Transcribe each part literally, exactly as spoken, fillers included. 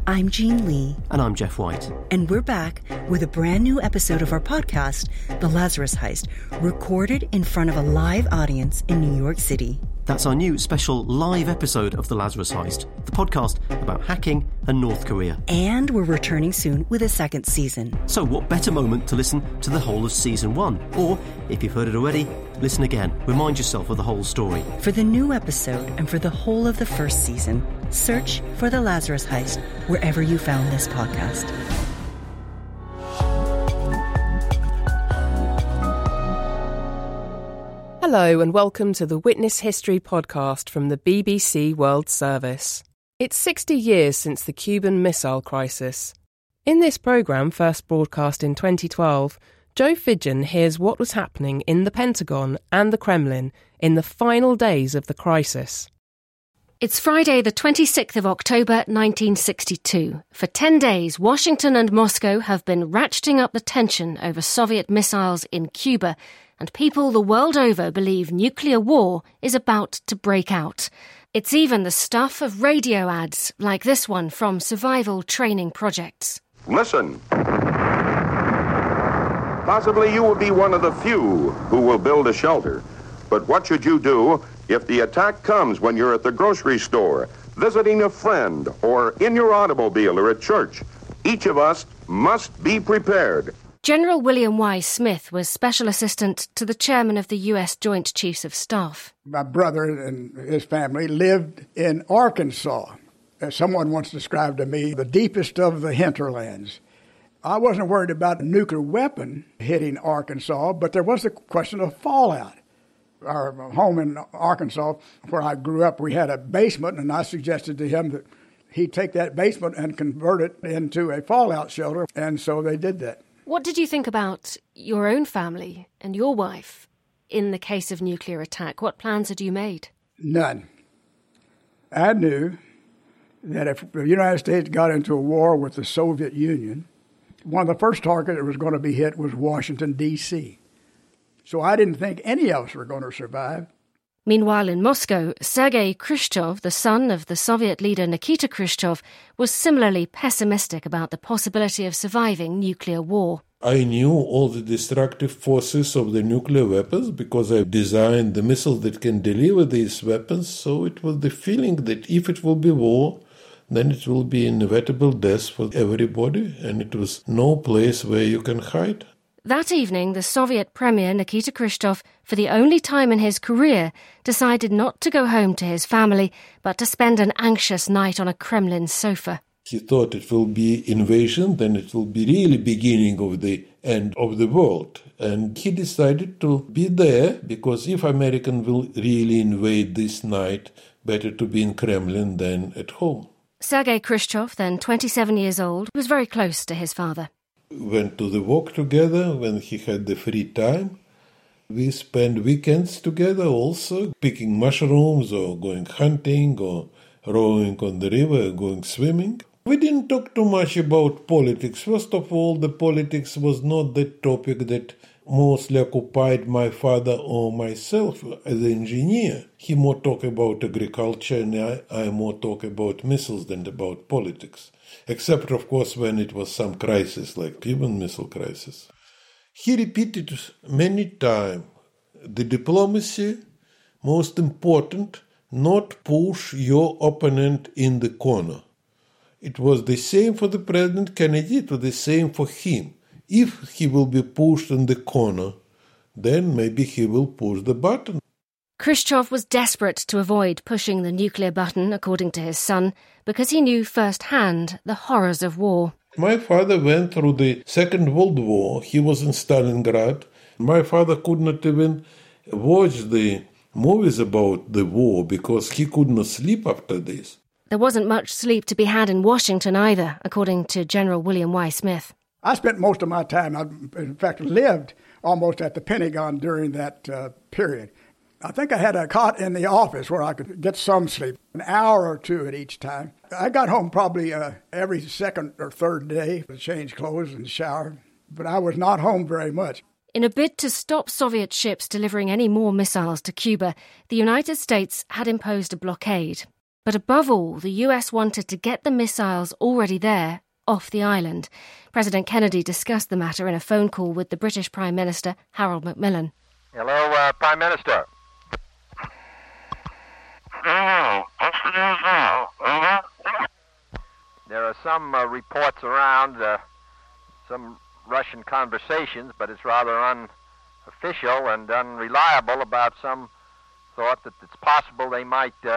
I'm Jean Lee. And I'm Jeff White. And we're back with a brand new episode of our podcast, The Lazarus Heist, recorded in front of a live audience in New York City. That's our new special live episode of The Lazarus Heist, the podcast about hacking and North Korea. And we're returning soon with a second season. So what better moment to listen to the whole of season one? Or, if you've heard it already, listen again. Remind yourself of the whole story. For the new episode and for the whole of the first season, search for The Lazarus Heist wherever you found this podcast. Hello and welcome to the Witness History podcast from the B B C World Service. It's sixty years since the Cuban Missile Crisis. In this programme, first broadcast in twenty twelve, Joe Fidgen hears what was happening in the Pentagon and the Kremlin in the final days of the crisis. It's Friday the twenty-sixth of October nineteen sixty-two. For ten days, Washington and Moscow have been ratcheting up the tension over Soviet missiles in Cuba, and people the world over believe nuclear war is about to break out. It's even the stuff of radio ads, like this one from Survival Training Projects. Listen. Possibly you will be one of the few who will build a shelter. But what should you do if the attack comes when you're at the grocery store, visiting a friend, or in your automobile or at church? Each of us must be prepared. General William Y. Smith was Special Assistant to the Chairman of the U S Joint Chiefs of Staff. My brother and his family lived in Arkansas. As someone once described to me, the deepest of the hinterlands. I wasn't worried about a nuclear weapon hitting Arkansas, but there was the question of fallout. Our home in Arkansas, where I grew up, we had a basement, and I suggested to him that he'd take that basement and convert it into a fallout shelter, and so they did that. What did you think about your own family and your wife in the case of nuclear attack? What plans had you made? None. I knew that if the United States got into a war with the Soviet Union, one of the first targets that was going to be hit was Washington, D C So I didn't think any of us were going to survive. Meanwhile, in Moscow, Sergei Khrushchev, the son of the Soviet leader Nikita Khrushchev, was similarly pessimistic about the possibility of surviving nuclear war. I knew all the destructive forces of the nuclear weapons because I designed the missiles that can deliver these weapons, so it was the feeling that if it will be war, then it will be inevitable death for everybody, and it was no place where you can hide. That evening, the Soviet Premier Nikita Khrushchev, for the only time in his career, decided not to go home to his family, but to spend an anxious night on a Kremlin sofa. He thought it will be invasion, then it will be really beginning of the end of the world. And he decided to be there, because if American will really invade this night, better to be in Kremlin than at home. Sergei Khrushchev, then twenty-seven years old, was very close to his father. Went to the walk together when he had the free time. We spent weekends together also, picking mushrooms or going hunting or rowing on the river, going swimming. We didn't talk too much about politics. First of all, the politics was not the topic that mostly occupied my father or myself as an engineer. He more talk about agriculture and I, I more talk about missiles than about politics. Except, of course, when it was some crisis, like Cuban Missile Crisis. He repeated many times, the diplomacy, most important, not push your opponent in the corner. It was the same for the President Kennedy, it was the same for him. If he will be pushed in the corner, then maybe he will push the button. Khrushchev was desperate to avoid pushing the nuclear button, according to his son, because he knew firsthand the horrors of war. My father went through the Second World War. He was in Stalingrad. My father could not even watch the movies about the war because he could not sleep after this. There wasn't much sleep to be had in Washington either, according to General William Y. Smith. I spent most of my time, I, in fact, lived almost at the Pentagon during that uh, period. I think I had a cot in the office where I could get some sleep, an hour or two at each time. I got home probably uh, every second or third day to change clothes and shower, but I was not home very much. In a bid to stop Soviet ships delivering any more missiles to Cuba, the United States had imposed a blockade. But above all, the U S wanted to get the missiles already there off the island. President Kennedy discussed the matter in a phone call with the British Prime Minister, Harold Macmillan. Hello, uh, Prime Minister. There are some uh, reports around, uh, some Russian conversations, but it's rather unofficial and unreliable about some thought that it's possible they might uh,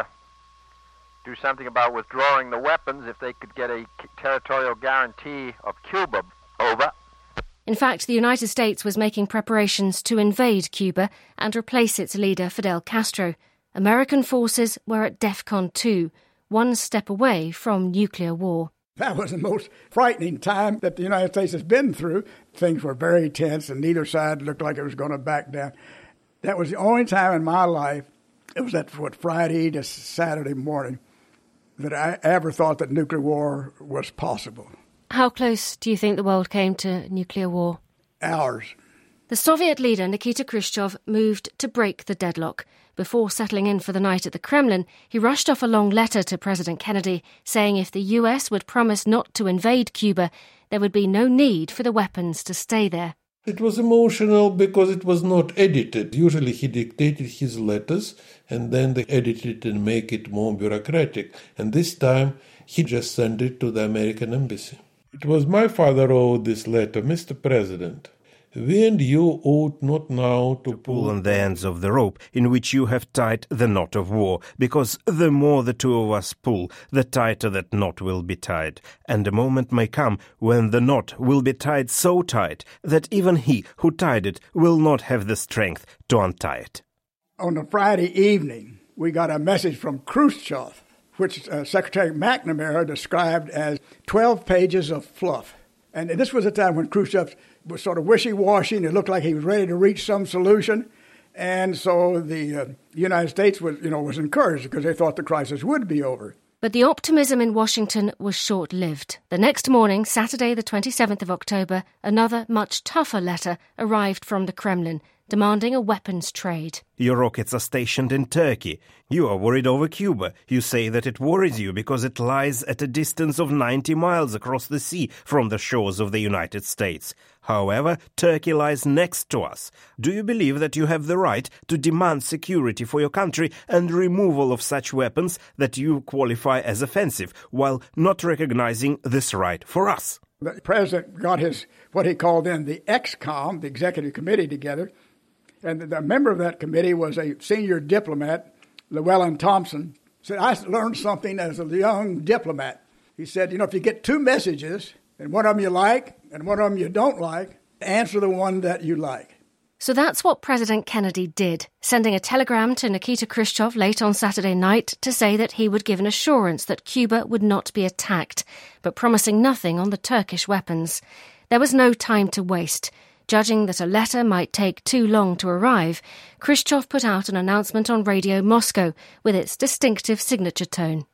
do something about withdrawing the weapons if they could get a territorial guarantee of Cuba. Over. In fact, the United States was making preparations to invade Cuba and replace its leader, Fidel Castro. American forces were at DEFCON two, one step away from nuclear war. That was the most frightening time that the United States has been through. Things were very tense, and neither side looked like it was going to back down. That was the only time in my life, it was that what, Friday to Saturday morning, that I ever thought that nuclear war was possible. How close do you think the world came to nuclear war? Hours. The Soviet leader, Nikita Khrushchev, moved to break the deadlock. Before settling in for the night at the Kremlin, he rushed off a long letter to President Kennedy, saying if the U S would promise not to invade Cuba, there would be no need for the weapons to stay there. It was emotional because it was not edited. Usually he dictated his letters and then they edited it and make it more bureaucratic. And this time he just sent it to the American embassy. It was my father who wrote this letter. Mister President, we and you ought not now to, to pull on the ends of the rope in which you have tied the knot of war, because the more the two of us pull, the tighter that knot will be tied, and a moment may come when the knot will be tied so tight that even he who tied it will not have the strength to untie it. On a Friday evening, we got a message from Khrushchev, which uh, Secretary McNamara described as twelve pages of fluff. And this was a time when Khrushchev was sort of wishy-washy, and it looked like he was ready to reach some solution. And so the uh, United States was, you know, was encouraged because they thought the crisis would be over. But the optimism in Washington was short-lived. The next morning, Saturday the twenty-seventh of October, another much tougher letter arrived from the Kremlin, demanding a weapons trade. Your rockets are stationed in Turkey. You are worried over Cuba. You say that it worries you because it lies at a distance of ninety miles across the sea from the shores of the United States. However, Turkey lies next to us. Do you believe that you have the right to demand security for your country and removal of such weapons that you qualify as offensive, while not recognizing this right for us? The president got his, what he called then the X COM, the executive committee, together. And the member of that committee was a senior diplomat, Llewellyn Thompson. Said, I learned something as a young diplomat. He said, you know, if you get two messages, and one of them you like, and one of them you don't like, answer the one that you like. So that's what President Kennedy did, sending a telegram to Nikita Khrushchev late on Saturday night to say that he would give an assurance that Cuba would not be attacked, but promising nothing on the Turkish weapons. There was no time to waste. Judging that a letter might take too long to arrive, Khrushchev put out an announcement on Radio Moscow with its distinctive signature tone.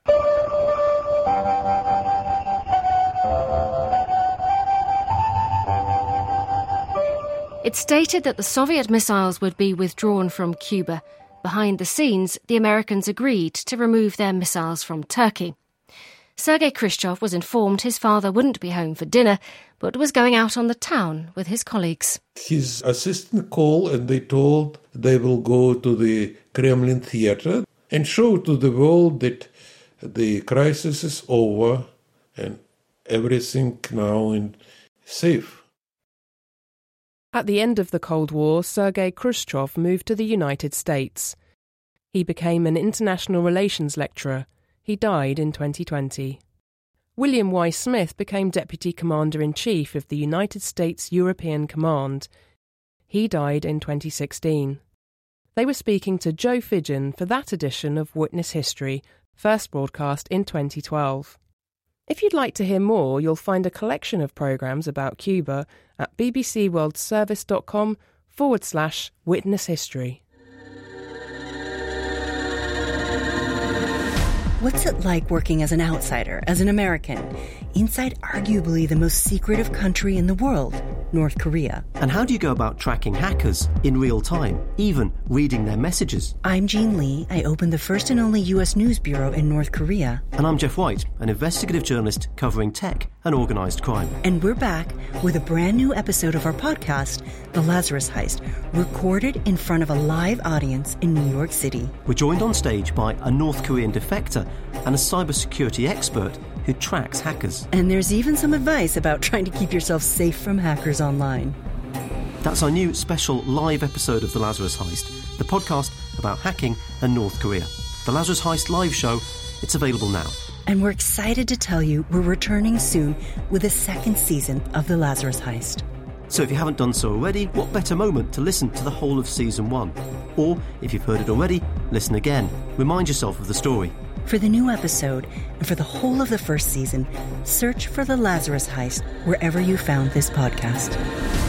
It stated that the Soviet missiles would be withdrawn from Cuba. Behind the scenes, the Americans agreed to remove their missiles from Turkey. Sergei Khrushchev was informed his father wouldn't be home for dinner, but was going out on the town with his colleagues. His assistant called and they told they will go to the Kremlin Theater and show to the world that the crisis is over and everything now is safe. At the end of the Cold War, Sergei Khrushchev moved to the United States. He became an international relations lecturer. He died in twenty twenty. William Y. Smith became Deputy Commander-in-Chief of the United States European Command. He died in twenty sixteen. They were speaking to Joe Fidgen for that edition of Witness History, first broadcast in twenty twelve. If you'd like to hear more, you'll find a collection of programmes about Cuba at bbcworldservice.com forward slash witness history. What's it like working as an outsider, as an American, inside arguably the most secretive country in the world? North Korea. And how do you go about tracking hackers in real time, even reading their messages? I'm Jean Lee. I opened the first and only U S news bureau in North Korea. And I'm Jeff White, an investigative journalist covering tech and organised crime. And we're back with a brand new episode of our podcast, The Lazarus Heist, recorded in front of a live audience in New York City. We're joined on stage by a North Korean defector and a cybersecurity expert who tracks hackers. And there's even some advice about trying to keep yourself safe from hackers online. That's our new special live episode of The Lazarus Heist, the podcast about hacking and North Korea. The Lazarus Heist live show, it's available now. And we're excited to tell you we're returning soon with a second season of The Lazarus Heist. So if you haven't done so already, what better moment to listen to the whole of season one? Or, if you've heard it already, listen again. Remind yourself of the story. For the new episode, and for the whole of the first season, search for The Lazarus Heist wherever you found this podcast.